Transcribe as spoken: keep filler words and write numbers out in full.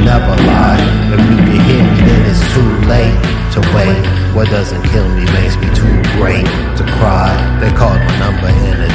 never lie. If you can hear me, then it's too late to wait. What doesn't kill me makes me too great to cry. They called my number in a